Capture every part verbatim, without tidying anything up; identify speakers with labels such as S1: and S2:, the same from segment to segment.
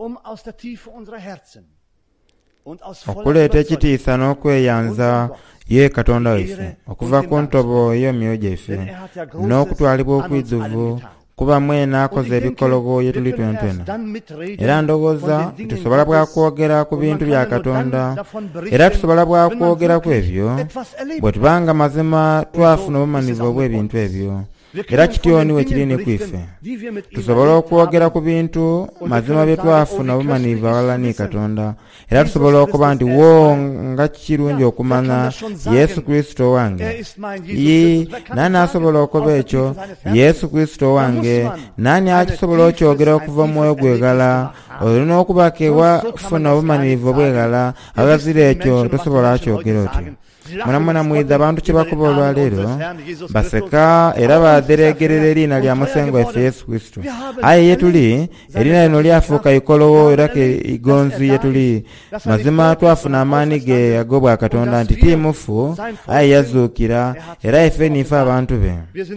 S1: okuleeta ekitiisa n'okweyanza ye Katonda waffe okuva ku ntobo y'emyoyo gyaffe n'okutwalibwa okwiduvu kuba mwena akoze ebikologo ye tuli twentwena. Era ndowooza tusobola bwa kwogera ku bintu bya Katonda era tusobola bwa kwogera ku ebyo bwe tubanga mazima twafuna obumanyirivu obw'ebintu ebyo. Era kityoni we kiri ne kwiffe tusobola okwogera ku bintu mazima bye twafuna obumanyirivu awalala ne Katonda. Era tusobola okuba nti wo nga kirungi okumanya Yesu Kristo wange ye nani asobola okuba ekyo Yesu Kristo wange nani akisobola okyogera okuva omwoyo gwegala olina okuba kewa funa obumanyirivu obwegala abazira ekyo tosobola akyogera otyo. Mwana mwidha abantu kye bakuba olwaleero baseka era baderegerera eriina lya musengo waffe Yesu Kristo. Aye yetuli eriina lino lyafuuka ikolowo era ke igonzi yetuli mazima twafuna amaani ge agobwa Katonda nti timufu aye yazuukira era ife nife abantu be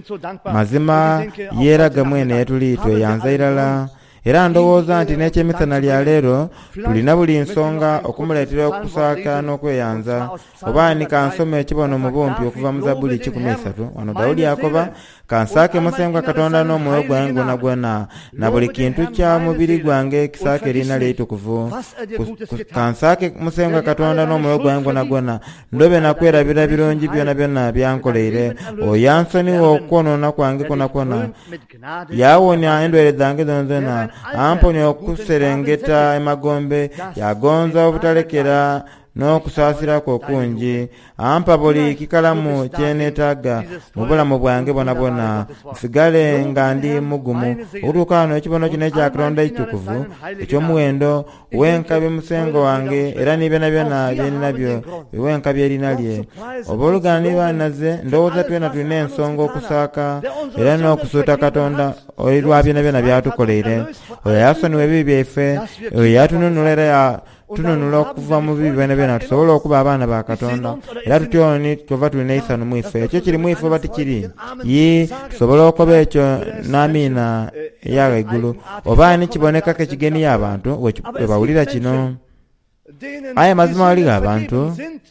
S1: mazima yeeraga mwene yetuli tweyanza irala. Era ndowooza nti n'ekyemisana lya leero tulina buli nsonga okumuleetera okusaaka n'okweyanza. Oba ni kansoma ekibono mu bumpi okuva mu Zabbuli kikumi esatu wano Dawudi akoba kansaake musengo Katonda n'omwoyo gwange gwonna gwonna na buli kintu kya mubiri gwange kisaake eriina lye ettukuvu. Kansaake musengo Katonda n'omwoyo gwange gwonna gwonna ndobe nakwerabira birungi byonna byonna byankoleire. Oyansonyiwa okwonoona kwange kwonna kwonna yawonya endwere zange zonna zonna amponya okuserengeta emagombe yagonza obutalekera n'okusaasirako okungi ampa buli kikalamu kyeneetaaga mu bulamu bwange bwonna bwonna nsigale nga ndi mugumu okutuuka wano ekibono kino ekya Katonda ekitukuvu eky'omuwendo w'enkabi musengo wange era n'ebyonna byonna bye ninabyo w'enkabi eriina lye. Oboolugana ne bannaze ndowooza twena tulina ensonga okusaaka era n'okusuuta Katonda olwa byonna byonna byatukoleire. Oyo yasonyiwa ebibi byaffe oyo yatununula era tununula okuva mu bibi byonna byonna tusobola okuba abaana ba Katonda era tutyoni tuva tulina isano mu ife ekyo kiri mu ife oba tikiri ye tusobola okuba ekyo n'amiina ey'aigulu oba ni kibonekako ekigeni y'abantu we bawulira kino. Aye mazima wali abantu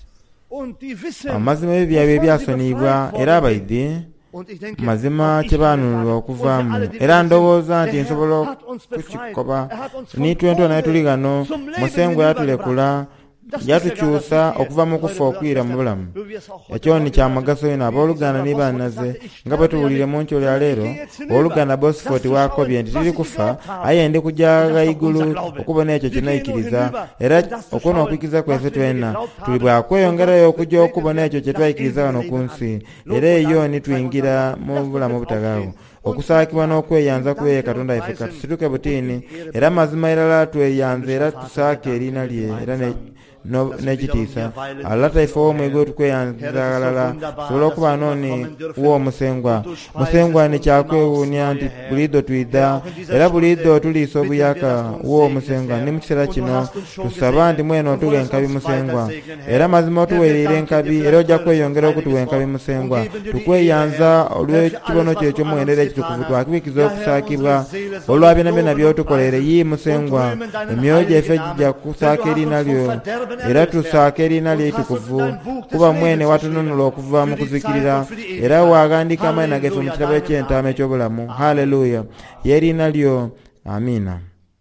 S1: amazima ebibi byabwe byasonyiibwa era abaidi mazima kye baanunulwa okuvaamu era ndowooza nti nsobola okukikoba nitwentwa naye tuli gano musengo yatulekula yatukyusa okuva mu kufa okwira mu bulamu. Ekyo ni kya mugaso nnyo abooluganda ne bannaze nga bwe tuwulire mu nkyo lya leero owooluganda Bosfoti wakobye nti tiri kufa aye ndi kujja ghaigulu okubona ekyo kinaikiriza era okwona okwikiza kweffe twena tuli bwakweyongerayo okujja okubona ekyo kye twayikiriza wano ku nsi era eyo nituyingira mu bulamu obutagaawo okusaakibwa n'okweyanza kuye Katonda yaffe katusituke butiini era mazima irala tweyanze era tusaake eriina lye era no nekitiisa alata ife w'omwego tukweyanzalala sobola okuba nooni w'omusengwa musengwa ni kyakwewuunya nti buliido twidda era buliido tuliisa obuyaka w'omusengwa ni mu kiseera kino tusaba nti mwena otuwa enkabi musengwa era mazima otuweerera enkabi era ojja kweyongera okutuwa enkabi musengwa tukweyanza olw'ekibono kyo eky'omuwendera ekitukuvu twakibikiza okusaakibwa olwa byonna byonna by'otukolere yi musengwa emyoyo gyaffe gijja kusaaka eriina lyo era tusaaka eriina lye ettukuvu kuba mwene watununula okuva mu kuzikirira era waagandika amaina gaffe mu kitabo eky'entaama eky'obulamu. Haleluya y'eriina lyo amiina.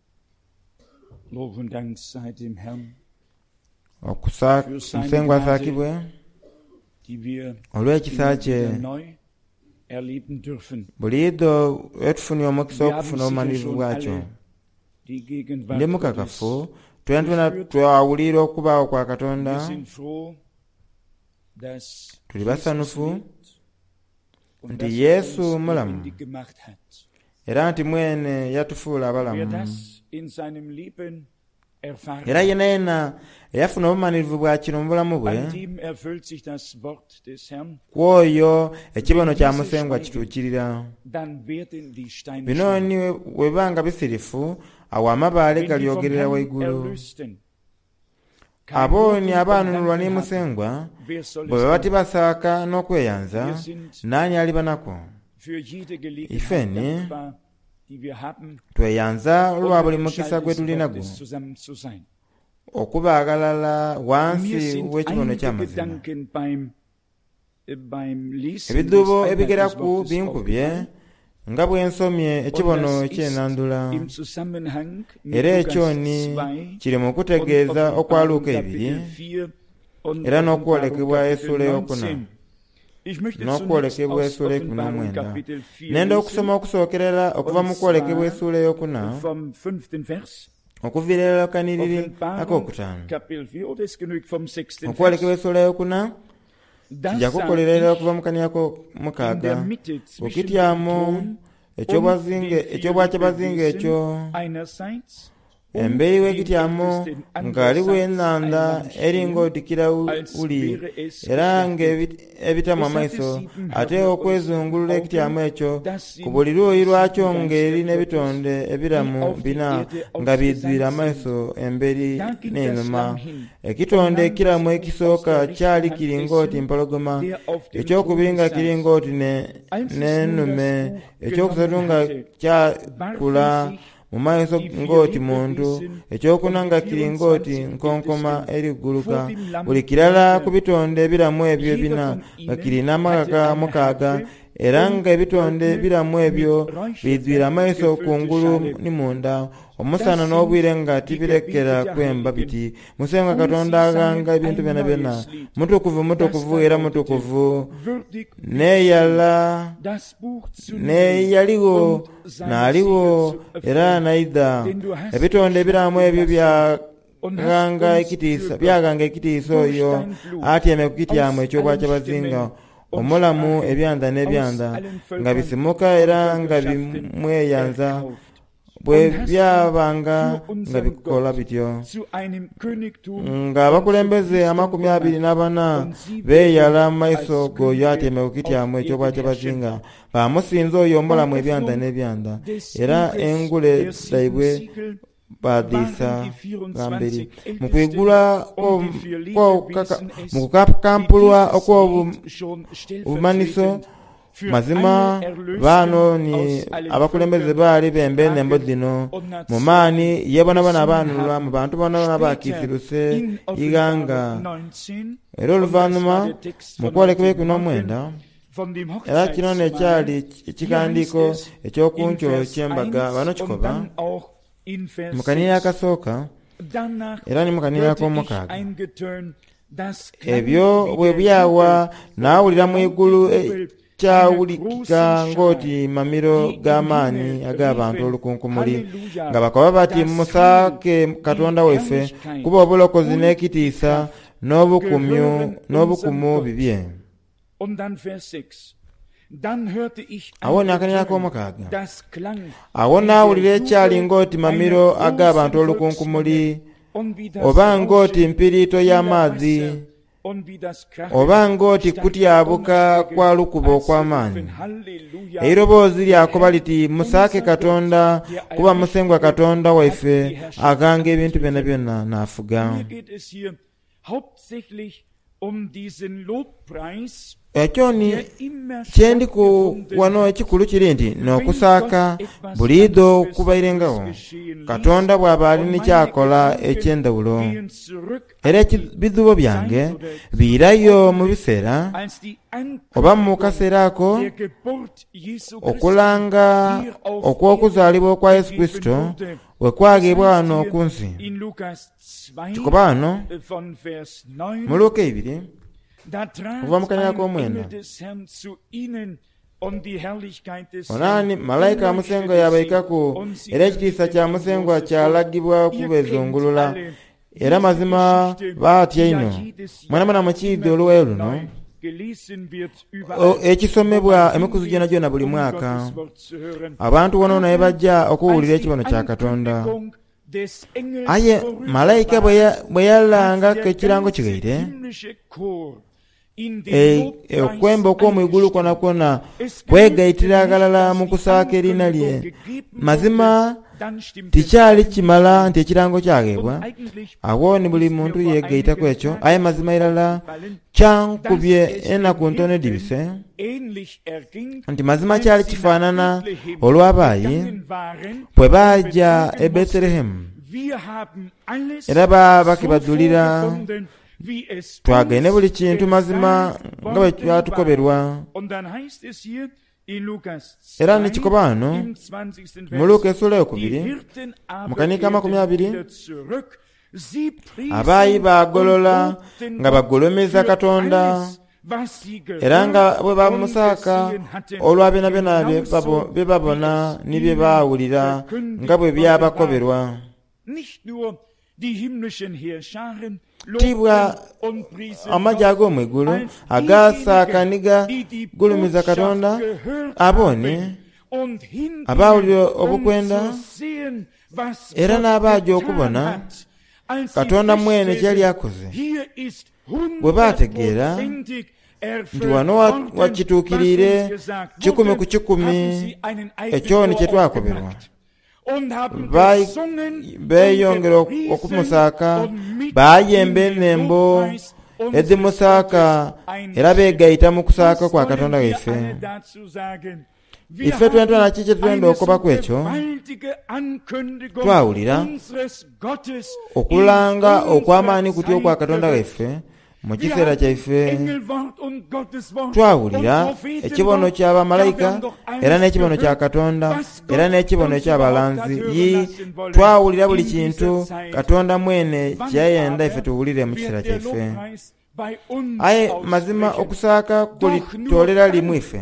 S1: Omusengwa asaakibwe olw'ekisa kye buliido etufunye omukisa okufuna obumanyirivu bwakyo. Ndi mukakafu twentuna twawulira okubaawo kwa Katonda tuli basanufu nti Yesu mulamu era nti mwene yatufuula abalamu era yena yena yafuna obumanyirivu bwa kino mu bulamu bwe kwoyo ekibono kya musengwa kituukirira. Bino ni webanga bisirifu awo amabaale galyogerera waigulu abooni abaanunulwa ne musengwa bwe baba tibasaaka n'okweyanza naani ali banako. Ifeni tweyanza lwa buli mukisa gwe tulinago okuba agalala wansi w'ekibono ky'amazima. Ebidubo ebigeraku binkubye nga bwe nsomye ekibono ky'enandula, era ekyoni kiri mu kutegeeza okwa Luuka ebiri era n'okwolekebwa essuula ey'okuna n'okwolekebwa essuula ekumi n'omwenda. Nenda okusoma okusookerera okuva mu kwolekebwa essuula ey'okuna okuviira akaniriri ak'okutaano. Okwolekebwa essuula ey'okuna kijja kukolerera okuva mu kaniyako mukaaga okityamu ekyobwakyabazinga ekyo emberi w'ekityamu ng'aliwo ennanda eringa odikira wuli era ng'ebitamu amaiso, ate okwezungulula ekityamu ekyo ku buli luuyi lwakyo ng'eri n'ebitonde ebiramu bina nga bidzwira amaiso emberi n'enuma. Ekitonde ekiramu ekisooka kyali kiringa oti mpologoma, ekyokubiri nga kiringa oti n'ennume, ekyokusatu nga kyakula mu maaso ng'oti muntu, ekyokuna nga kiri ng'oti nkonkoma erigguluka. Buli kirala ku bitonde ebiramu ebyo bina nga kirina amaka mukaaga, era nga ebitonde ebiramu ebyo bidzwira amaiso kungulu ni munda. Omusana n'obwire nga tibirekera kwemba biti, musenga Katonda aganga ebintu byonna byonna. Mutukuvu, mutukuvu era mutukuvu. Neeyala neeyaliwo n'aliwo era naida. Ebitonde ebiramu ebyo byaganga ekitiisa byaganga ekitiisa oyo atyeme ku kityamu eky'obwakyabazinga omulamu ebyanda n'ebyanda nga bisimuka era nga bimweyanza bwe byabanga nga bikola bityo, nga abakulembeze amakumi abiri n'abana beeyala mu maiso g'oyo atyeme ku kityamu eky'obwakyabazinga bamusinza oyo omulamu ebyanda n'ebyanda, era engule zaibwe badisa ngamberi mu kwigula mu kukakampulwa okw'obumaniso. Mazima bano ni abakulembeze baali bembe nembo zino mu maani yebonabona abanulwa mu bantu bonabona bakisiruse iganga. Era oluvannyuma mu kwolekebwa ekumi n'omwenda era kino nekyali ekikandiiko ekyokunkyo ky'embaga bano kikoba mu kanira akasooka era ni mu kanira ak'omukaaga. Ebyo bwe byawa n'awulira mu igulu kyawulikika ng'oti mamiro g'amaanyi ag'abantu olukunkumuli nga bakoba bati musaake Katonda waffe kuba obulokozi n'ekitiisa n'obukumyu n'obukumu bibye. Awo n'akanira k'omukaaga awo n'awulira ekyali ng'oti mamiro ag'abantu olukunkumuli oba ng'oti mpiriito y'amazzi oba ng'oti kutyabuka kwa lukuba okw'amaanyi. Eiroboozi lyakoba liti musaake Katonda kuba musengwa Katonda waffe aganga ebintu byonna byonna n'afuga. Ekyoni kyendi ku wano ekikulu kiri nti n'okusaaka buliido kubairengawo Katonda bw'aba alina kyakola eky'endawulo, era ebizibu byange biirayo mu biseera oba mu kaseera ako okulanga okw'okuzaalibwa okwa Yesu Kristo bwe kwagibwa wano ku nsi. Kikoba wano mu Luuka ebiri kuva mu kanira k'omwenda. Onaani malayika amusengwa yabaikako, era ekitiisa kya musengwa kyalagibwa kubezungulula, era mazima baatya ino. Mwana mwana mukiidde oluwayo luno ekisomebwa emikuzu gyonna gyonna buli mwaka. Abantu wano naye bajja okuwulira ekibono kya Katonda. Aye malayika bwe yalangako ekirango kigaire okwemba okw'omwigulu kwona kwona kwegayitira agalala mu kusaaka erina lye. Mazima tikyali kimala nti ekirango kyageebwa, awo ni buli muntu yeegaitako ekyo. Aye mazima irala kyankubye ennaku ntono edibise nti mazima kyali kifaanana olw'abaayi bwe baajja e Betelehemu era baba kebadulira twagende buli kintu mazima nga bwe twatukoberwa. Era nekikoba wano mu Luka essula eyokubiri mu kanika amakumi abiri, abaayi bagolola nga bagolomeza Katonda era nga bwe bamusaaka olwa byonna byonna bye babona ne bye baawulira nga bwe byabakoberwa. Tibwa amajja ag'omwigulu agasaaka niga gulumiza Katonda, abone abaawulira obukwenda era n'abaaja okubona Katonda mwene kyali akoze, bwe baategeera nti wano wakituukirire kikumi ku kikumi ekyoni kye twakoberwa, beeyongera okumusaaka, baayemba ennembo ezimusaaka era beegayita mu kusaaka kwa Katonda waffe. Ife twentwa naki kye tulenda okoba kwekyo, twawulira okulanga okw'amaanyi kutyo kwa Katonda waffe mu kiseera kyaffe. Twawulira ekibono ky'abamalayika era n'ekibono kya Katonda era n'ekibono ky'abalanzi. Yi twawulira buli kintu Katonda mwene kyayenda ife tuwulire mu kiseera kyaffe. Aye mazima okusaaka kulitolera limu ife.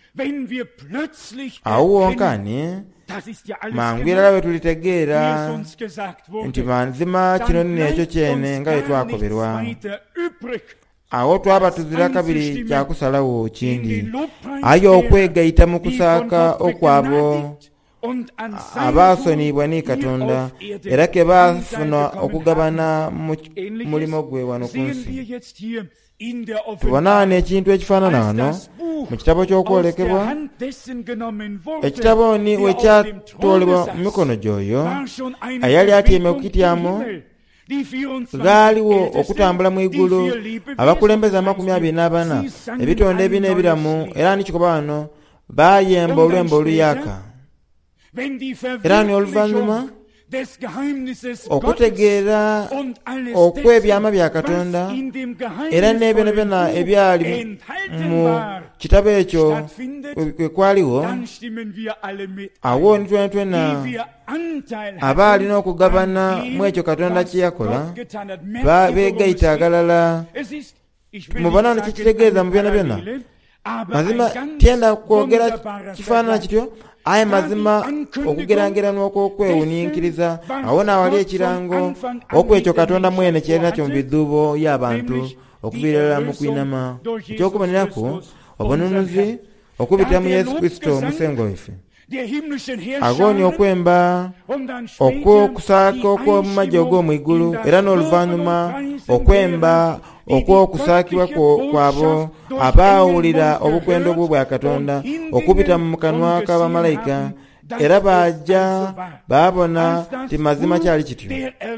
S1: Awo wonkani mangu irala bwe tulitegeera nti mazima kino nno ekyo kyene nga bwe twakoberwa. Awo twaba tuzira kabiri kyakusalawo kindi, aye okwegayita mu kusaaka okwabo abaasonibwa ni Katonda era ke baafuna okugabana mu mulimo gwe wano ku nsi. Tubona n'ekintu ekifaanana wano mu kitabo ky'okwolekebwa. Ekitabo ni we kyatwolebwa mu mikono gy'oyo ayali atiime okukityamu, gaaliwo okutambula mu igulu, abakulembeze amakumi abiri n'abana, ebitonde ebina ebiramu, era nikikoba wano baayemba olwembo oluyaka. Era ni oluvannyuma okutegeera okw'ebyama bya Katonda era n'ebyona byonna ebyali mu kitabo ekyo kwe kwaliwo, awo nitwena twena abaalina okugabana mu ekyo Katonda kye yakola beegayita agalala. Mubona wano kikitegeeza mu byona byonna. Mazima tyenda kwogera kifaanana kityo, aye mazima okugerangerana okw'okwewuniikiriza awo naawali ekirango okwekyo Katonda mwene kyalina kyo mu biduubo y'abantu okuviirira mu kwinama ekyokubonerako obununuzi okubita mu Yesu Kristo omusengo waffe. Agoni okwemba okw'okusaaka okw'omu magye ogw'omwigulu era n'oluvannyuma okwemba okw'okusaakibwa kwabo abaawulira obukwendo bwo bwa Katonda okubita mu kanwa k'abamalayika era baajja baabona ti mazima kyali kityo.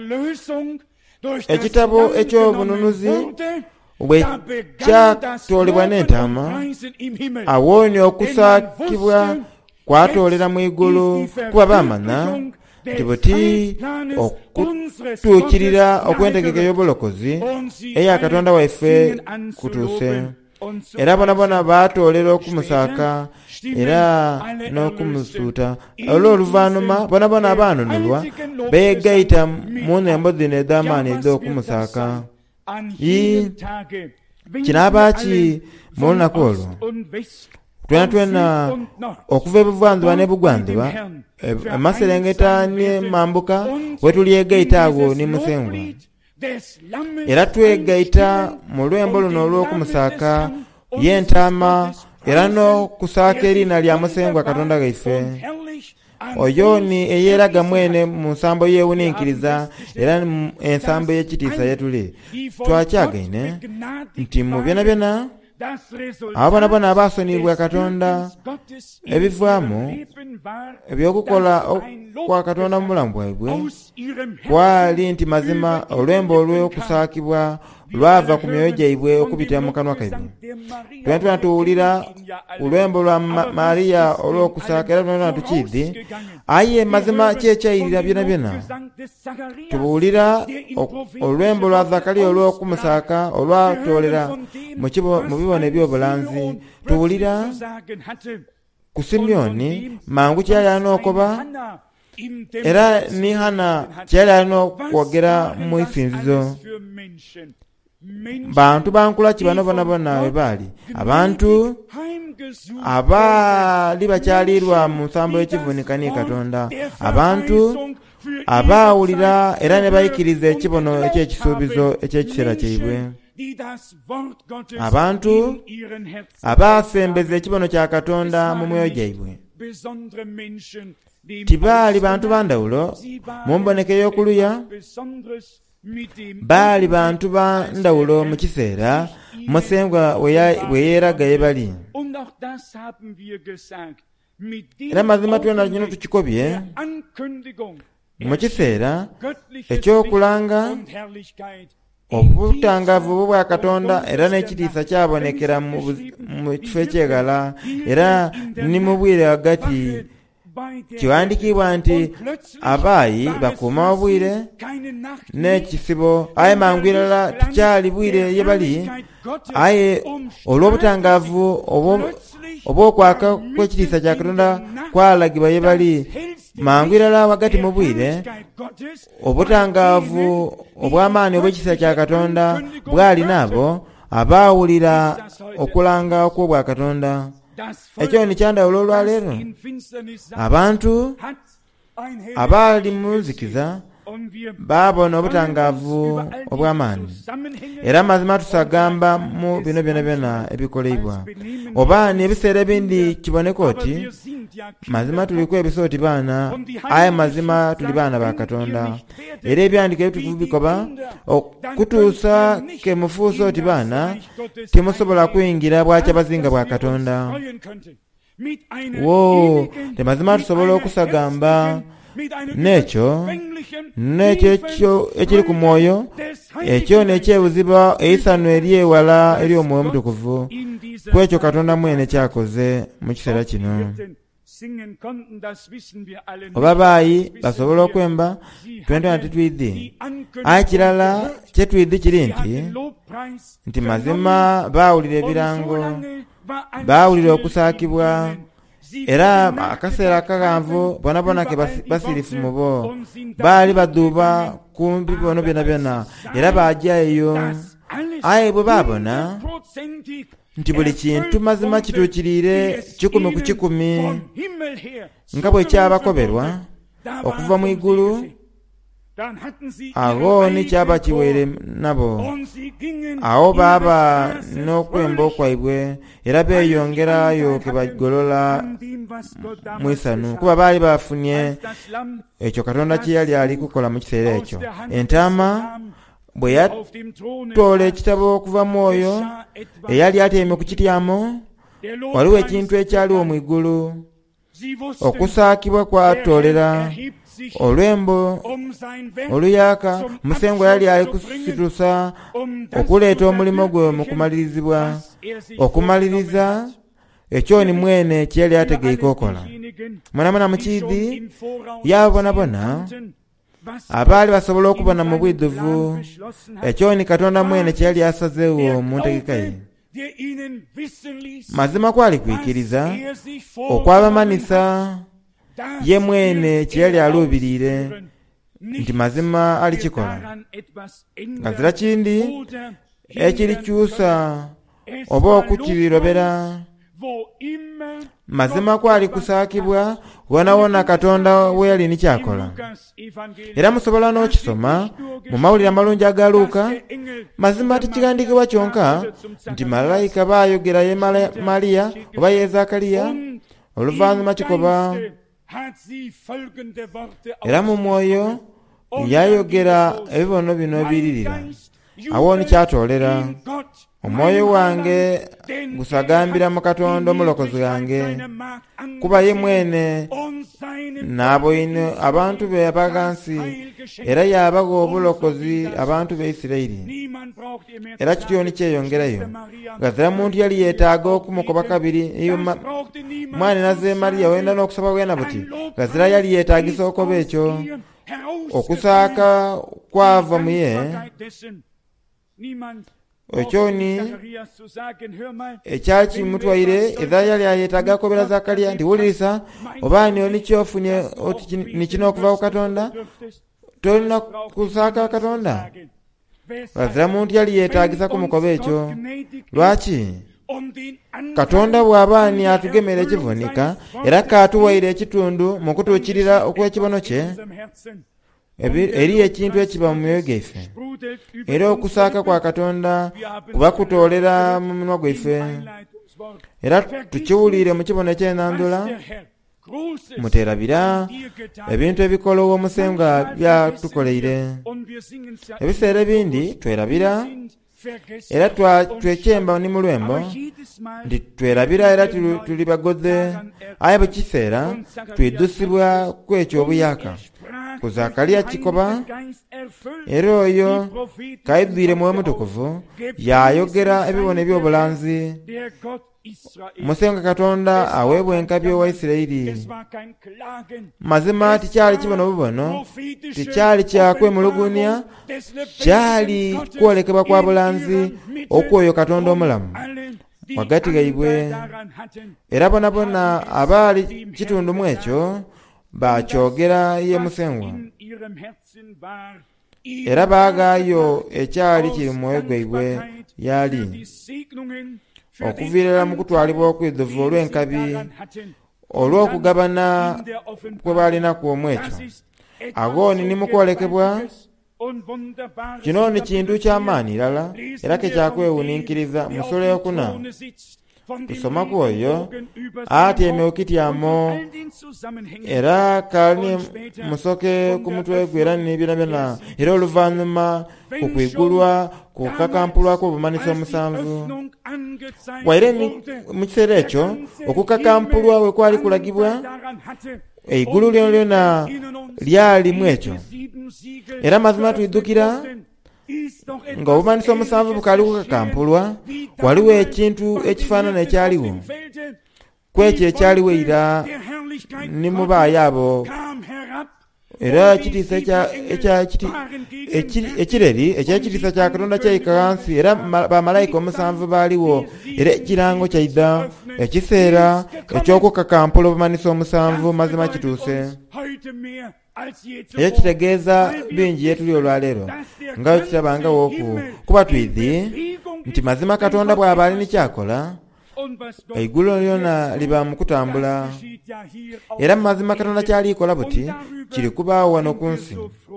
S1: Ekitabo eky'obununuzi bwe kyatwolebwa n'entaama, awooni okusaakibwa kwatolera mu igulu kuba baamanya nti buti okutuukirira okwentegeka y'obulokozi eya Katonda waffe kutuuse. Era bona bona baatolera okumusaaka era n'okumusuuta. Olw'oluvannyuma bona bona abaanunulwa beegayita mu nnembo zino ez'amaanyi ez'okumusaaka. Kinaaba ki mu lunaku olwo? Twena twena okuva ebuvanjuba n'ebugwanjuba amaserengeta n'emambuka we tulyegayita ago ni musengwa. Era twegayita mu lwembo luno olw'okumusaaka y'entaama era n'okusaaka eriina lya musengwa Katonda waffe. Oyo ni eyeeraga mwene mu nsambo y'ewuniikiriza era ensambo y'ekitiisa ye tuli. Twakyagaine nti mu byonna byonna abo bona bona abaasonyiibwa Katonda ebivaamu ebyokukola kwa Katonda mu bulamu bwabwe kwali nti mazima olwembo olw'okusaakibwa lwava ku myoyo gyaibwe okubitira mu kanwa kaibwe. Twena tuwulira olwembo lwa Mariya olw'okusaaka era twena tukiidde aye mazima kyekyayirira byona byona. Tubuulira olwembo lwa Zakariya olw'okumusaaka olwatoolera mu bibone by'obulanzi. Tuwulira ku Simyoni mangu kyali alina okoba era ni Hana kyali alina okwogera mu isinzizo. Bantu bankula ki bano bona bona bwe baali abantu abaali bakyalirwa mu nsambo y'ekivunikani Katonda, abantu abaawulira era ne bayikiriza ekibono eky'ekisuubizo eky'ekiseera kyaibwe, abantu abaasembeza ekibono kya Katonda mu mwoyo gyaibwe. Tibaali bantu bandawulo mu mboneka ey'okuluya, baali bantu bandawulo mu kiseera Musengwa we yeeraga ye bali. Era mazima twena kino tukikobye mu kiseera ekyokulanga obutangavu bwa Katonda era n'ekitiisa kyabonekera mu kifo ekyegala era ni mu bwire hagati. Kiwandiikibwa nti abaayi bakuuma obwire n'ekisibo aye mangu irala tikyali bwire ye bali aye olw'obutangavu obw'okwaka kw'ekitiisa kya Katonda kwalagibwa ye bali mangu irala wagati mu bwire obutangavu obw'amaani obw'ekitiisa kya Katonda bwali nabo abaawulira okulanga okw'obwa Katonda. Ekyo ni kyandawulo olwaleero. Abantu abaali mu nzikiza baabona obutangavu obw'amaani era mazima tusagamba mu bino byona byona ebikoleibwa oba n'ebiseera ebindi kiboneka oti mazima tuliko ebisooti baana aye mazima tuli baana ba Katonda era ebyandika ebituvubikoba okutuusa ke mufuusa oti baana temusobola kuyingira bwakya bazinga bwa Katonda. Wo temazima tusobola okusagamba n'ekyo n'ekyo ekiri ku mwoyo ekyo n'ekyebuziba eisano eryewala eri omwoyo omutukuvu kwekyo Katonda mwene kyakoze mu kiseera kino. Oba baayi basobola okwemba twentona titwiddi aye kirala kyetwiddi kiri nti nti mazima baawulira ebirango, baawulira okusaakibwa era akaseera akaganvu bona bona ke basirifu mu bo baali baduuba ku bibono byona byona era bajja eyo aye bwe baabona nti buli kintu mazima kituukirire kikumi ku kikumi nga bwe kyabakoberwa okuva mu igulu, awo ni kyaba kiwere nabo awo baaba n'okwemba okwaibwe era beeyongerayo ke bagolola mu isanu kuba baali bafunye ekyo Katonda kye yali ali kukola mu kiseera ekyo. Entaama bwe yatoola ekitabo okuva mu oyo eyali atyeime ku kityamu waliwo ekintu ekyaliwo mu igulu. Okusaakibwa kwatoolera olwembo oluyaka Musengwa yali ali kusitusa okuleeta omulimo gwe mu kumalirizibwa okumaliriza ekyo ni mwene kye yali ategeika okola. Mwanamwana mukiidi yabonabona abaali basobola okubona mu bwiduvu ekyo ni Katonda mwene kye yali asazeewo mu ntegeka ye. Mazima kwali kwikiriza okwabamanisa ye mwene kye yali aluubirire nti mazima alikikola nga zira kindi ekirikyusa oba okukibirobera. Mazima kwali kusaakibwa wonawona Katonda we yali nikyakola. Era musobola n'okisoma mu mawulire amalungi aga Luuka. Mazima tikigandikibwa kyonka nti malayika baayogera ye Mariya oba ye Zakariya oluvannyuma kikoba era mu mwoyo yayogera ebibono bino ebiririra awo nikyatoolera omwoyo wange gusagambira mu Katonda omulokozi wange, kuba ye mwene n'aboine abantu be abagansi, era yabaga obulokozi abantu be Isirayiri. Era kityo nikyeyongerayo, gazira muntu yali yeetaaga okumukoba kabiri. Iyo mwana naze Mariya wenda n'okusaba wena buti gazira yali yeetaagisa okoba ekyo, okusaaka kwava mu ye. Ekyo ni ekyali kimutwaire, Izaya yali ayeetaaga akobera Zakaliya nti wulirisa, obaani oni kyofunye oti ni kino okuva ku Katonda, tolina kusaaka Katonda. Gazira muntu yali yeetaagisa kumukoba ekyo. Lwaki? Katonda bw'abaani atugemera ekivunika era kaatuwaire ekitundu mu kutuukirira okw'ekibono kye, eri ekintu ekiba mu myoyo gyaffe, era okusaaka kwa Katonda kuba kutoolera mu minwa gwaffe, era tukiwulire mu kibono ky'enandula. Muteerabira ebintu ebikolo w'omusenga byatukoleire. Ebiseera ebindi twerabira era twekyemba ni mu lwembo nti twerabira era tuli bagoze, aye bwe kiseera twiddusibwa kwekyo obuyaka. Ku Zakaliya kikoba, era oyo kayidwire Mwoyo Mutukuvu yayogera ebibone by'obulanzi. Musenga Katonda aweebwa enkabi owa Isirayiri. Mazima tikyali kibono bubono, tikyali kyakwemulugunya, kyali kwolekebwa kwa bulanzi okwoyo Katonda omulamu wagati gaibwe. Era bona bona abaali kitundu mu ekyo bakyogera ye musengwa, era baagaayo ekyali kiri mu mwoyo gwaibwe yali okuviirira mu kutwalibwa okwidduvu olw'enkabi olw'okugabana kwe baalinaku omwekyo. Agooni ni mu kwolekebwa. Kino ni kintu ky'amaanyi irala era kekyakwewuniikiriza. Mu sura eyokuna tusoma ku oyo atyeme okityamu era kali musoke ku mutwe gwe era n'ebirala byonna, era oluvannyuma ku kwigulwa ku kakampulwa kw'obumanyiso omusanvu. Waire mu kiseera ekyo okukakampulwa we kwali kulagibwa, eigulu lyona lyona lyali mu ekyo, era mazima tuyiddukira nga obumanyiso omusanvu bukali kukakampulwa, waliwo ekintu ekifaanana ekyaliwo kwekyo ekyaliwo era ni mubaayo abo, era ekitiisa ekireri ekyekitiisa kya Katonda kyayika wansi, era bamalayika omusanvu baaliwo, era ekirango kyayidda. Ekiseera eky'okukakampula obumanyiso omusanvu mazima kituuse. Era kitegeeza bingi yetuli olwaleero nga kitabangawo oku kuba twidhi nti mazima Katonda bw'aba alina kyakola, eigulu lyona liba mu kutambula, era mu mazima Katonda kyalikola buti kiri kubaawo wano ku nsi.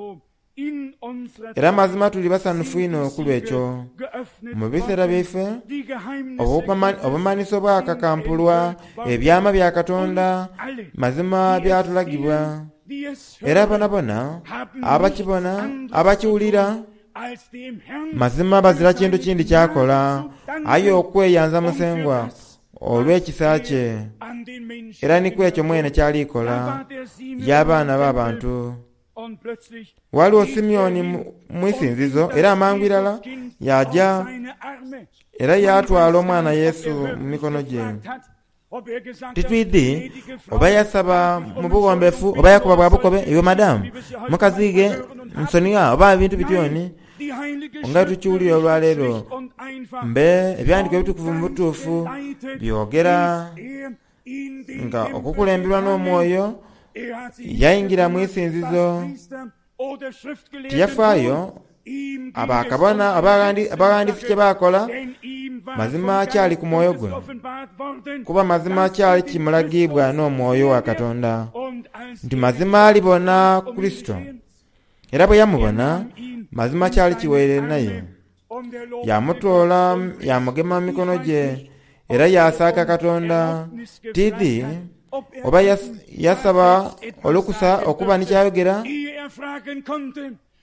S1: Era mazima tuli basanufu ino okulwekyo. Mu biseera byaffe obumanyiso bwakakampulwa, ebyama bya Katonda mazima byatulagibwa, era bonabona abakibona abakiwulira mazima bazira kintu kindi kyakola, aye okweyanza musengwa olw'ekisa kye, era ni kwekyo mwene kyalikola y'abaana b'abantu. Waliwo Simyoni mu isinzizo, era amangu irala yajja era yatwala omwana Yesu mu mikono gye. Titwidhi oba yasaba mu buwombefu oba yakuba bwa bukobe, eyo madamu mukazige nsoniga oba ebintu bityoni nga tukiwulira olwaleero. Mbe ebyandiko ebitukuvu mu butuufu byogera nga okukulemberwa n'omwoyo yayingira mu isinzizo, tiyafaayo abakabona abawandiisi kye baakola, mazima kyali ku mwoyo gwe, kuba mazima kyali kimulagibwa n'omwoyo wa Katonda nti mazima alibona Kristo, era bwe yamubona mazima kyali kiweerere naye, yamutoola yamugema mu mikono gye, era yasaaka Katonda. Tidhi oba yasaba olukusa okuba nikyayogera,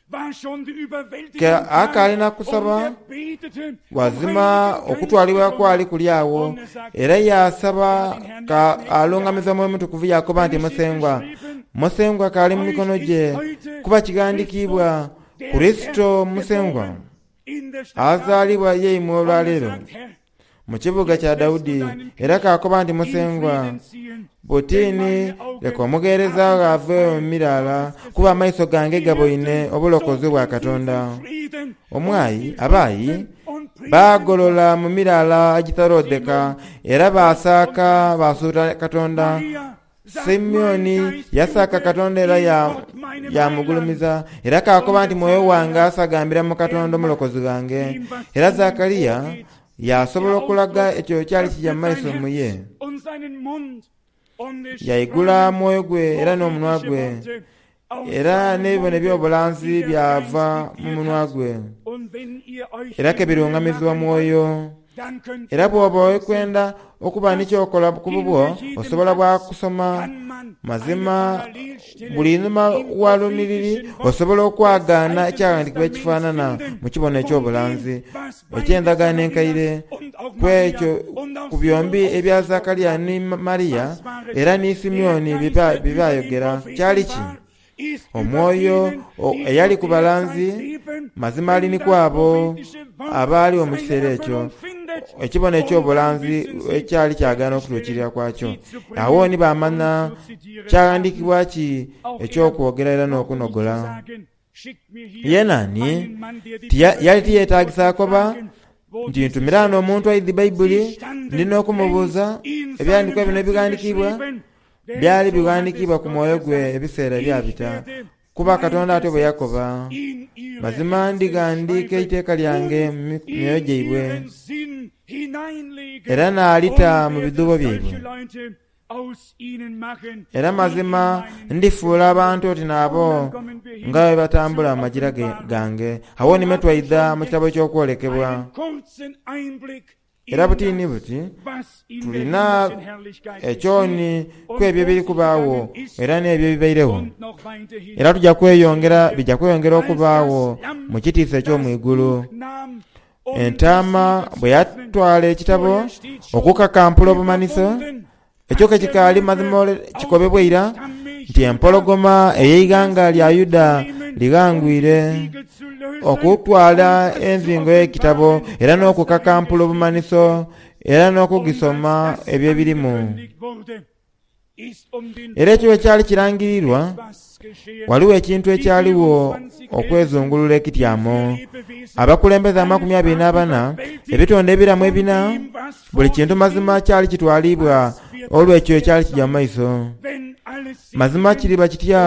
S1: ke akalina kusaba wazima okutwalibwa kwali kuli awo era yasaba ka alongamiza mwoyo mutukuvu yakoba nti musengwa musengwa kali mu mikono gye kuba kigandikibwa Kristo musengwa azaalibwa yeimwe olwaleero mu kibuga kya Dawudi era kakoba nti musengwa butini leka omugeereza ave mu mirala kuba amaiso gange gaboine obulokozi bwa Katonda. Omwayi abaayi bagolola mu mirala agitarodeka era basaaka basuuta Katonda. Simeoni yasaaka Katonda era ya yamugulumiza era kakoba nti mwoyo wange asagambira mu Katonda omulokozi gange. Era Zakariya yasobola okulaga ekyo kyali kijja mu maiso mu ye. Yayigula mwoyo gwe era n'omunwa gwe era n'ebibone by'obulanzi byava mu munwa gwe era kebirungamizibwa mwoyo. Era bw'oba wekwenda okuba n'ekyokola ku bubwo osobola bwa kusoma mazima buli nnuma wa lumiriri osobola okwagaana ekyawandiikibwa ekifaanana mu kibono ekyobulanzi eky'endagaano enkaire kwekyo ku byombi ebya Zakariya ne Mariya era ne Simeoni bibyayogera kyali ki? Omwoyo eyali ku balanzi mazima alini kwabo abaaliwo mu kiseera ekyo ekibono ekyobulanzi ekyali kyagaana okutuukirira kwakyo. Awo ni bamanya kyawandiikibwa ki ekyokwogera era n'okunogola. Ye nani yali tiyeetagisaako ba nti ntumira n'omuntu ayidde Bayibuli ndina okumubuuza ebyandikwa bino ebigandikibwa byali biwandiikibwa ku mwoyo gwe ebiseera byabita kuba Katonda ate bwe yakoba mazima ndigandiika iteeka lyange mu myoyo gyaibwe era n'alita mu bidubo byaibwe era mazima ndifuula abantu oti nabo nga bwe batambula mu magira gange. Awo nimwe twayidda mu kitabo ky'okwolekebwa era butini buti tulina ekyoni ku ebyo biri kubaawo era n'ebyo bibairewo era tujja kweyongera bijja kweyongera okubaawo mu kitiisa eky'omwigulu. Entaama bwe yatwala ekitabo okukakampula obumaniso ekyo kekikaali mazima kikobebweira nti empologoma ey'eiganga lya Yuda ligangwire okutwala enzingo y'ekitabo era n'okukakampula obumaniso era n'okugisoma ebyo ebirimu. Era ekyo ekyali kirangirirwa waliwo ekintu ekyaliwo okwezungulula ekityamu. Abakulembeze amakumi abiri n'abana ebitonde ebiramu ebina buli kintu mazima kyali kitwalibwa olw'ekyo ekyali kijja mu maiso. Mazima kiriba kitya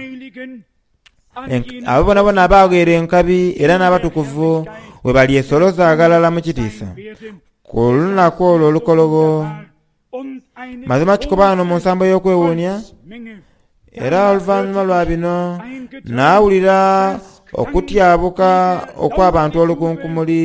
S1: abo bona bona abaagera enkabi era n'abatukuvu we bali esoloza agalala mu kitiisa ku lunaku olwo olukolobo. Mazima kikobaano mu nsambo y'okwewuunya era oluvannyuma lwa bino n'awulira okutyabuka okw'abantu olukunkumuli.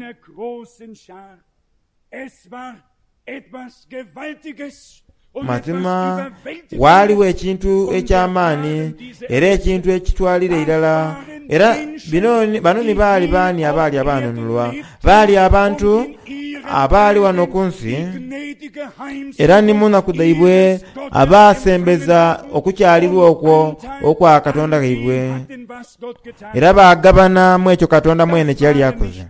S1: Mazima waaliwo ekintu eky'amaanyi era ekintu ekitwalira irala era bino bano ni baali baani abaali abaanunulwa baali abantu abaali wano ku nsi era ni munaku daibwe abaasembeza okukyalirwa okwo okwa Katonda kaibwe era baagabana mu ekyo Katonda mwene kyali akoze.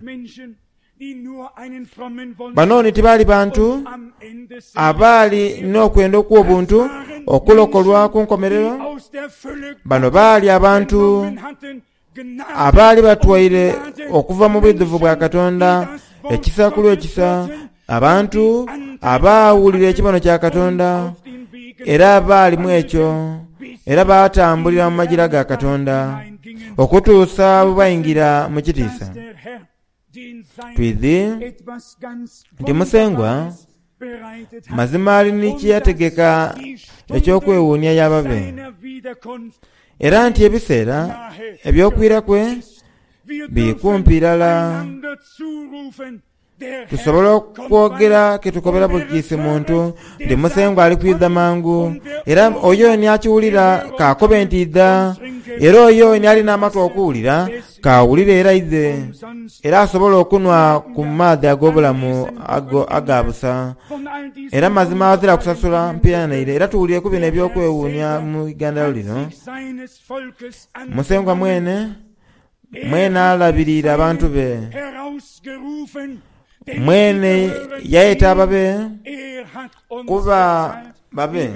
S1: Bano tibaali bantu abaali n'okwenda okw'obuntu okulokolwa ku nkomerero. Bano baali abantu abaali batwaire okuva mu bwedduvu bwa Katonda ekisa ku lw'ekisa, abantu abaawulira ekibono kya Katonda era baali mu ekyo era baatambulira mu magira ga Katonda okutuusa bwe bayingira mu kitiisa. Twidhi nti musengwa mazima alina kyeyategeka ekyokwewuunya y'ababe era nti ebiseera ebyokwira kwe bikumpi irala tusobola okwogera ketukobera bukisi muntu ndi musengwa ali kwidda mangu era oyo ni akiwulira kakobe nti idda era oyo ni alina amatu okuwulira kawulira era idde era asobola okunwa ku maadhi ag'obulamu agabusa era mazima azira kusasula mpiranire era tuwulireku bino ebyokwewuunya mu igandalo lino. Musengwa mwene mwene alabirira abantu be, mwene yaeta ababe kuba babe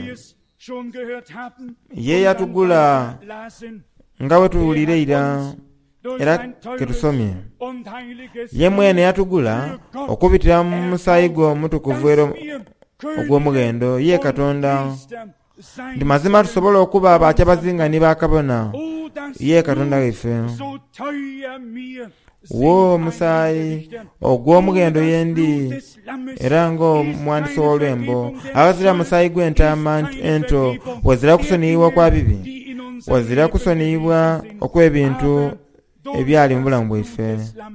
S1: ye yatugula nga bwe tuwulireira era ketusomye. Ye mwene yatugula okubitira mu musaayi gw'omutukuvu era ogw'omugendo ye Katonda. Ndi mazima tusobola okuba abakyabazinga ni bakabona ye Katonda weffe. Wo musaayi ogw'omugendo yendi era ng'omwandisi w'olwembo abazira musaayi gw'entaama ento wazira kusoniibwa kwa bibi, wazira kusoniibwa okw'ebintu ebyali mu bulamu bwaffe.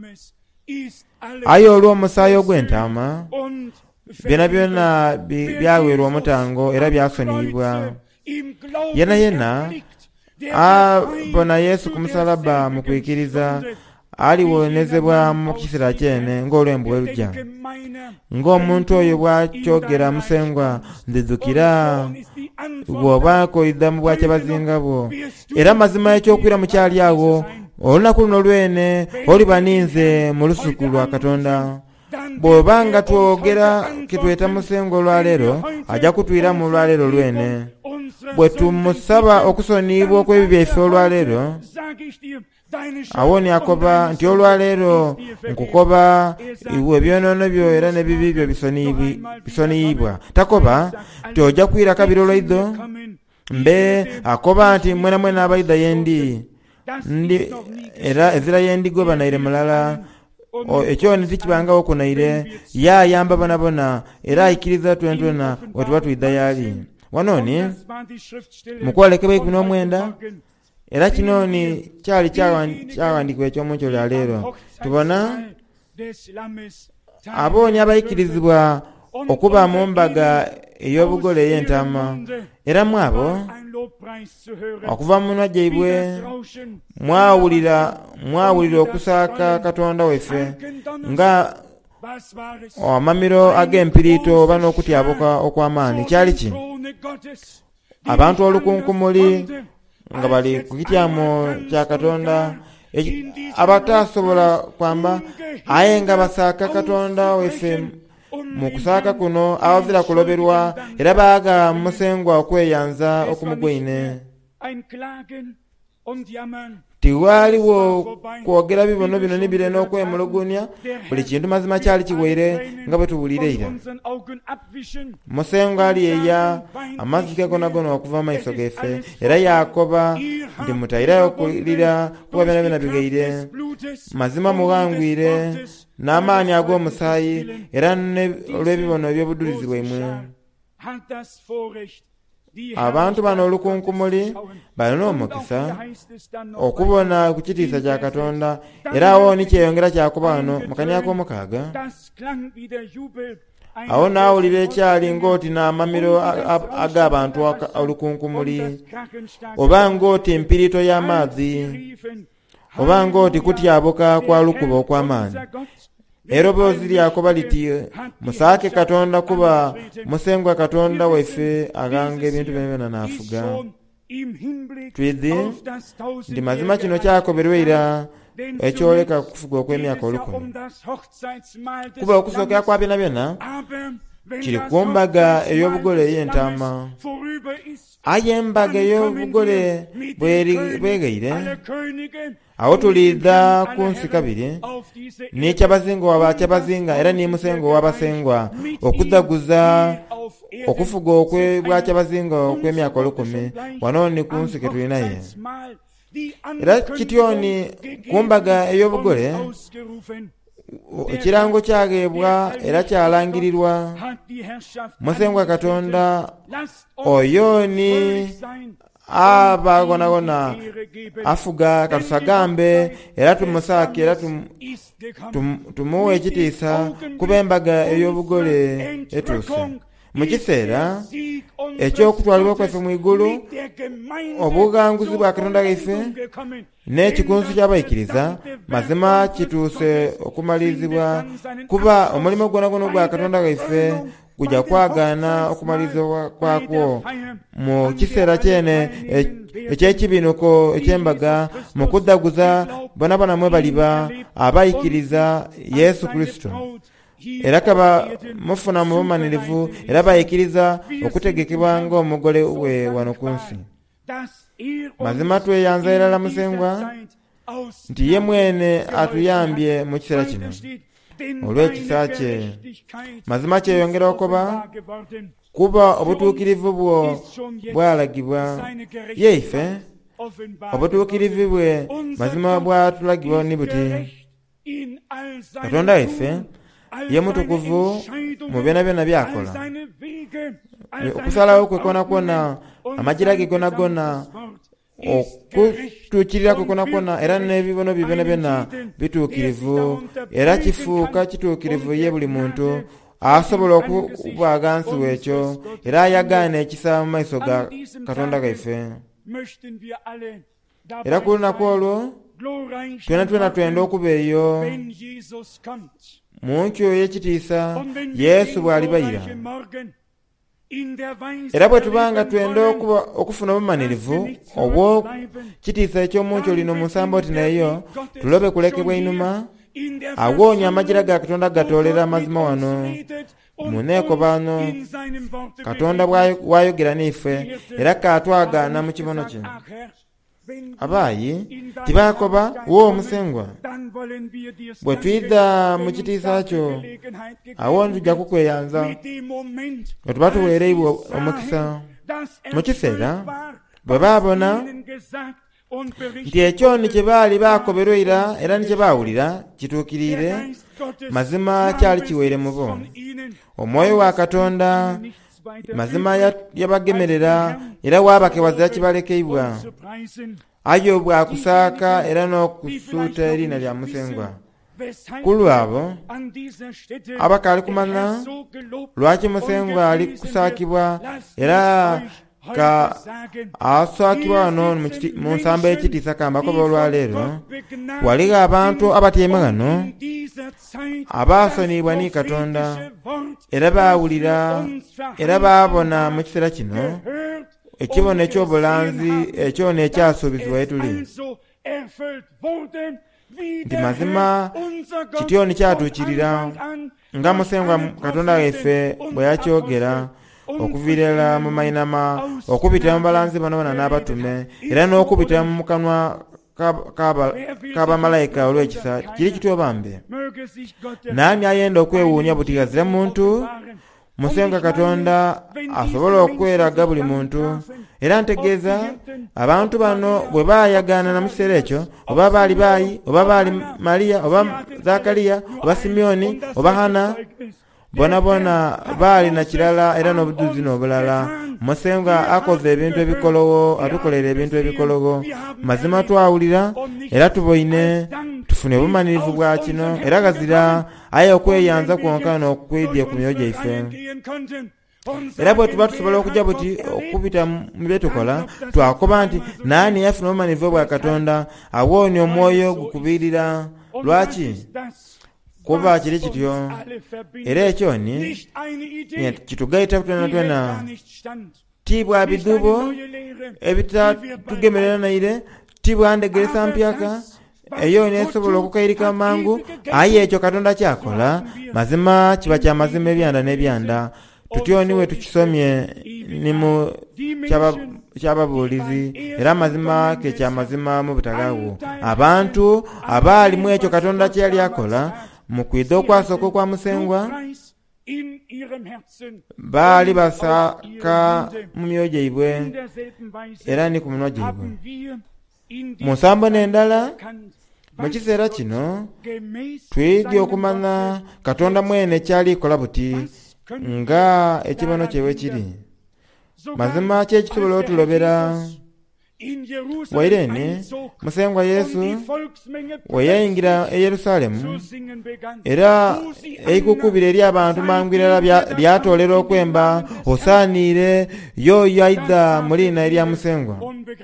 S1: Aye olw'omusaayi ogw'entaama byonna byonna byaweerwa omutango era byasoniibwa. Yena yena abona Yesu ku musalaba mu kwikiriza aliwonezebwa mu kiseera kyene ng'olwembo bwe lujja. Ng'omuntu oyo bw'akyogera musengwa nzijukira bw'obaako idda mu bwakyabazinga bwo era mazima ekyokwira mu kyali awo olunaku luno lwene oliba ninze mu lusuku lwa Katonda. Bw'obanga twogera kitweta musengo olwaleero ajja kutwira mu lwaleero lwene. Bwe tumusaba okusoniibwa okw'ebyo byaffe olwaleero awo ni akoba nti olwaleero nkukoba iwe ebyonoono byo era n'ebibi byo bisoniibwa. Takoba nti ojja kwira kabiri olwaiddo mbe akoba nti mwena mwena abaidda yendi ndi era ezira yendigo banaire mulala ekyo ntikibangawo kunaire yayamba bonabona era ayikiriza twentwena wetuba tuyidda yali wanoni mukwolekebwa ikumi n'omwenda era kino ni kyali kyawandikibwa ekyomunkyo lya leero. Tubona abooni abayikirizibwa okuba mu mbaga ey'obugole ey'entaama era mwabo okuva mu minwa gyaibwe mwawulira mwawulira okusaaka Katonda weffe nga amamiro ag'empiriito oba n'okutyabuka okw'amaanyi. Kyali ki? Abantu olukunkumuli nga bali ku kityamu kya Katonda abatasobola kwamba aye nga basaaka Katonda weffe. Mu kusaaka kuno abazira kuloberwa era baaga musengwa okweyanza okumugwaine. Tiwaaliwo kwogera bibono bino nibire n'okwemulugunya buli kintu mazima kyali kiweire nga bwe tubulireira. Musengwa ali eya amazzi ge gonagono okuva mu maiso geffe era yakoba ndi mutayirayo okulira kuba byonna byonna bigaire mazima muwangwire n'amaanyi ag'omusaayi era olw'ebibono eby'obudulizi bwemwe. Abantu bano olukunkumuli balina omukisa okubona ku kitiisa kya Katonda era awo ni kyeyongera kyakuba wano mu kanya k'omukaaga. Awo naawulira ekyali ng'oti n'amamiro ag'abantu olukunkumuli oba ng'oti empirito y'amazzi oba ng'oti kutyabuka kwa lukuba okw'amaanyi. Erobozi lyakoba liti musaake Katonda kuba musengwa Katonda weffe aganga ebintu byonna n'afuga. Twidhi ndi mazima kino kyakoberweira ekyoleka kufuga okw'emyaka olukumi kuba okusookera kwa byonna byonna kiri ku mbaga ey'obugole ey'entaama. Aye embaga ey'obugole bwegeire awo tulidda ku nsi kabiri n'ekyabazinga w'abakyabazinga era n'emusengo w'abasengwa okuddaguza okufuga okwe bwakyabazinga okw'emyaka olukumi wano ni ku nsi ke tulinaye. Era kityoni ku mbaga ey'obugole ekirango kyageebwa era kyalangirirwa musengwa Katonda oyo ni abagonagona afuga katusagambe era tumusaake era tumuwe ekitiisa kuba embaga ey'obugole etuuse. Mu kiseera eky'okutwalibwa kwaffe mu igulu, obuganguzi bwa Katonda waffe n'ekikunsu ky'abayikiriza mazima kituuse okumalizibwa, kuba omulimo gwonna gwonna gwa Katonda waffe gujja kwagaana okumaliriza kwakwo mu kiseera kyene ekyekibinuko eky'embaga, mu kuddaguza bonna bonna mwe baliba abayikiriza Yesu Kristo, era kaba mufuna mu bumanirivu era bayikiriza okutegekebwa ng'omugole we wano ku nsi. Mazima tweyanza erala musengwa nti ye mwene atuyambye mu kiseera kino olw'ekisa kye. Mazima kyeyongera okuba kuba obutuukirivu bwo bwalagibwa ye ife, obutuukirivu bwe mazima bwatulagibwa ni buti: Katonda waffe ye mutukuvu mu byonna byonna byakola. Okusalawo kwe kwonna kwonna, amagira ge gonna gonna, okutuukirira kwe kwonna kwonna, era n'ebibono bye byonna byonna bituukirivu, era kifuuka kituukirivu ye buli muntu asobola okubaaga nsi w'ekyo era ayagaana ekisa mu maaso ga Katonda waffe. Era ku lunaku olwo twena twena twenda okuba eyo mu nkyo y'ekitiisa Yesu bw'alibayira. Era bwe tubanga twenda okufuna obumanirivu obw'ekitiisa eky'omu nkyo lino mu nsambo oti nayo tulobe kulekebwa einuma, awoonya amagira ga Katonda gatoolera amazima wano mu nneeko bano Katonda bw'ayogera n'ife era kaatwagaana mu kibono kye. Abaayi tibaakoba wo omusengwa, bwe tuyidda mu kitiisa kyo awo tujja kukweyanza bwe tuba tuweereibwa omukisa. Mu kiseera bwe baabona nti ekyoni kye baali baakoberwa era ne kye baawulira kituukirire, mazima kyali kiweere mu bo. Omwoyo wa Katonda mazima yabagemerera era waabakewazira kibalekeibwa. Ayo bwakusaaka era n'okusuuta eriina lya musengwa. Ku lwabo abakaali kumanya lwaki musengwa ali kusaakibwa era ka asaakibwa wano mu nsamba y'ekitiisa kambako olwaleero, waliwo abantu abatyaime wano abaasonibwa ni Katonda era baawulira era baabona mu kiseera kino ekibono eky'obulanzi ekyono ekyasuubizibwa ye tuli, nti mazima kityoni kyatuukirira nga musengwa Katonda waffe bwe yakyogera okuviirira mu mayinama, okubita mu balanzi bano bana n'abatume era n'okubita mu kanwa k'abamalayika olw'ekisa kiri kitwebambe. Naani ayenda okwewuunya butigazira muntu, musengwa Katonda asobola okweraga buli muntu. Era ntegeeza abantu bano bwe baayagaana na mu kiseera ekyo, oba baali baayi oba baali Mariya oba Zakaliya oba Simyoni oba Hana, bona bona baali na kirala era n'obujulizi n'obulala. Musengwa akoze ebintu ebikolowo, atukolera ebintu ebikolowo. Mazima twawulira era tuboine tufune obumanirivu bwa kino era gazira aye okweyanza kwonka n'okwidya ku myoyo gyaife. Era bwe tuba tusobola okujja buti okubita mu bye tukola, twakoba nti naani yafuna obumanirivu bwa Katonda awoonya omwoyo gukubiirira. Lwaki? Kuba kiri kityo era ekyoni kitugayita twena twena tibwa bidubo ebitatugemerera naire, tibwa ndegeresa mpyaka eyo nesobola okukayirika mangu. Aye ekyo Katonda kyakola mazima kiba kya mazima ebyanda n'ebyanda. Tutyo niwe tukisomye ni mu kyababuulizi era mazima ke kya mazima mu butagawo. Abantu abaali mu ekyo Katonda kye yali akola mu kwidda okwasooka kwa musengwa baali basaaka mu myoyo gyaibwe era ni ku minwa gyaibwe. Mu nsambo n'endala mu kiseera kino twidde okumanya Katonda mwene kyali kola buti nga ekibono kyewe kiri. Mazima kye kisobola otulobera wairene musengwa yesu weyayingira e yerusalemu era eikukubira eri abantu mangwirira lyatolera okwemba osaanire yoyo aidha mulina erya musengwa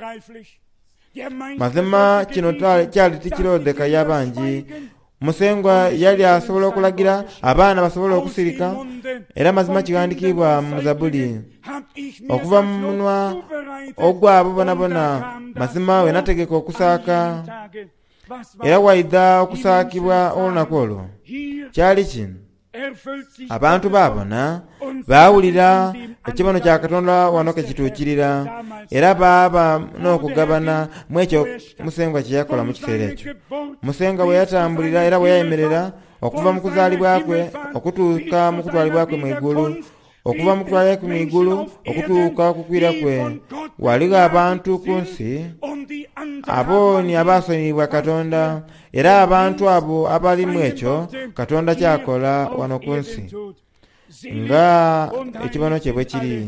S1: mazima kino kyali tikirondeka y'abangi musengwa yali asobola okulagira abaana basobola okusirika era mazima kigandikibwa mu Zabuli okuva mu munwa ogwabo bonabona mazima we nategeka okusaaka era waidha okusaakibwa olunaku olwo kyali kino abantu baabona baawulira ekibono kya Katonda wano kekituukirira era baaba n'okugabana mu ekyo musengwa kye yakola mu kiseera ekyo musengwa bwe yatambulira era bwe yayemerera okuva mu kuzaalibwa kwe okutuuka mu kutwalibwa kwe mu igulu okuva mu kutwalibwa kwe mu igulu okutuuka okukwira kwe waliwo abantu ku nsi abooni abaasonyiibwa Katonda era abantu abo abalimu ekyo Katonda kyakola wano ku nsi nga ekibono kye bwe kiri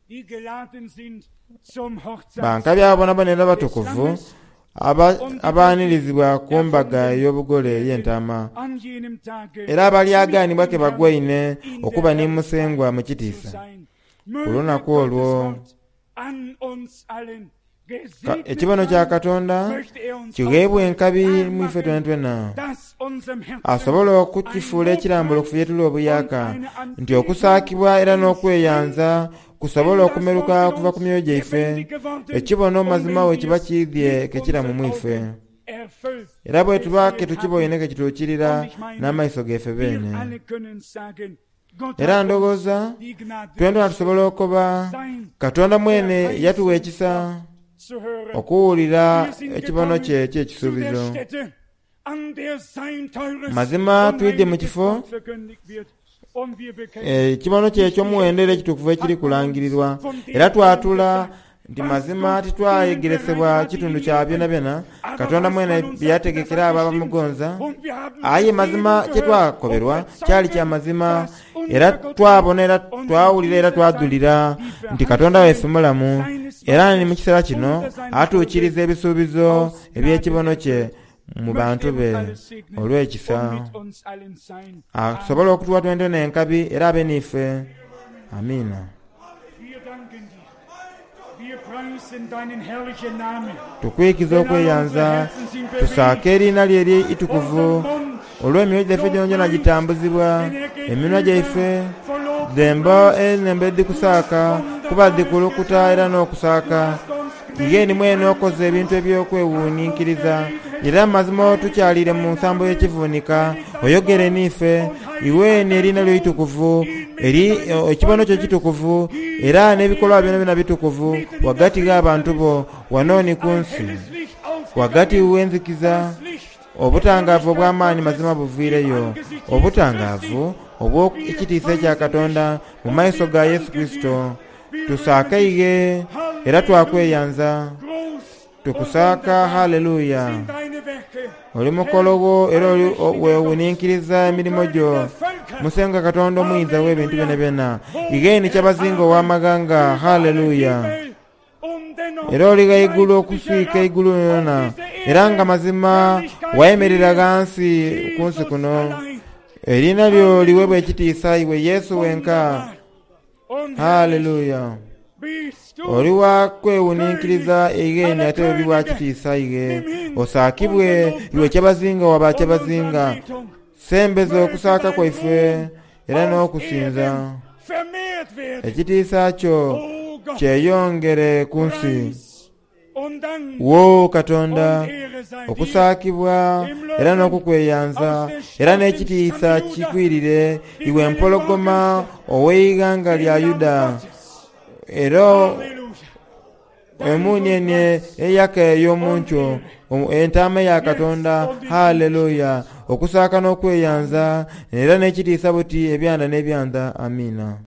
S1: bankabi abo bonabona era batukuvu abaanirizibwa ku mbaga ey'obugole ey'entaama era abalyagaanibwa ke bagwaine okuba ne musengwa mu kitiisa ku lunaku olwo ekibono kya Katonda kiweebwa enkabi mu ife twena twena asobola okukifuula ekirambulo okufuye tuli obuyaaka nti okusaakibwa era n'okweyanza kusobola okumeruka okuva ku myoyo gyaife ekibono mazima we kiba kiidhye kekiramu mu ife era bwe tuba ketukiboine kekituukirira n'amaiso gaife beene era ndowooza twendona tusobola okuba Katonda mwene yatuwa ekisa okuwulira ekibono kye ky'ekisuubizo mazima twidde mu kifo ekibono kye eky'omuwendo ekitukuvu ekiri kulangirirwa era twatula nti mazima titwayegeresebwa kitundu kya byona byona Katonda mwene byategekera abo abamugonza aye mazima kyetwakoberwa kyali kya mazima era twabona era twawulira era twadulira nti Katonda weffe mulamu era ni mu kiseera kino atuukiriza ebisuubizo eby'ekibono kye mu bantu be olw'ekisa asobola okutuwa twende n'enkabi era abe n'ife amiina tukwikiza okweyanza tusaake erinnya lye eri itukuvu olw'emyoyo gyaffe gyonna gitambuzibwa eminwa gyaife demba enembe dikusaaka kuba dikulukuta era n'okusaaka igeni mwene okoze ebintu ebyokwewuniikiriza era mazima tukyalire mu nsambo y'ekivuunika oyogere n'ife iwe n'erinnya lyo itukuvu eri ekibono kyo kitukuvu era n'ebikolwa byonna byonna bitukuvu wagati g'abantu bo wanooni ku nsi wagati w'enzikiza obutangaavu obw'amaanyi mazima buviireyo obutangaavu obw'ekitiisa ekya Katonda mu maaso ga Yesu Kristo tusaakayige era twakweyanza tukusaaka haleluya oli mukolo gwo era wewuniikiriza emirimu gyo musenga Katonda omuyinza w'ebintu byonna byonna igeni kyabazinga ow'amaganga haleluya era oli gaigulu okuswika igulu yona era nga mazima wayemerera gansi ku nsi kuno erinnya lyo liweebwa ekitiisa iwe Yesu wenka haleluya oli wa kwewuniikiriza igeni ate oli wa kitiisa ige osaakibwe iwe kyabazinga waba kyabazinga sembeza okusaaka kwaife era n'okusinza ekitiisa kyo kyeyongere ku nsi wo Katonda okusaakibwa era n'okukweyanza era n'ekitiisa kikwirire iwe empologoma ow'eiganga lya Yuda era emunyene eyaka ey'omunkyo entaama ya Katonda haleluya okusaaka n'okweyanza era n'ekitiisa buti ebyanda n'ebyanda amiina.